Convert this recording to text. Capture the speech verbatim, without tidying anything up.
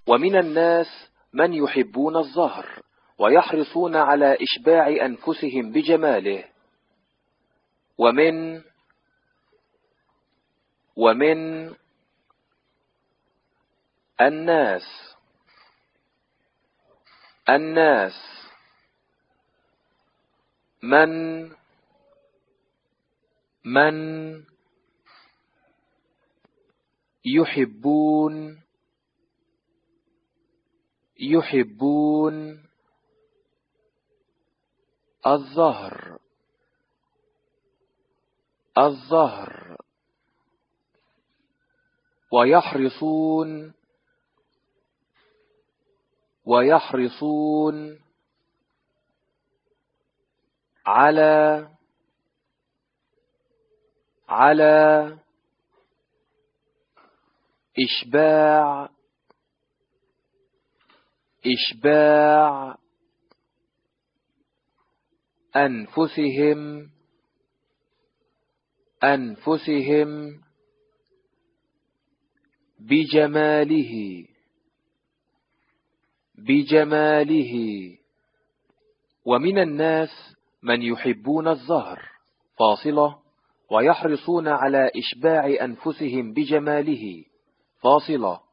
ومن الناس من يحبون الظهر ويحرصون على إشباع أنفسهم بجماله. ومن ومن الناس الناس من من يحبون يحبون الظهر الظهر ويحرصون ويحرصون على على إشباع إشباع أنفسهم أنفسهم بجماله بجماله. ومن الناس من يحبون الظهر فاصلة ويحرصون على إشباع أنفسهم بجماله فاصلة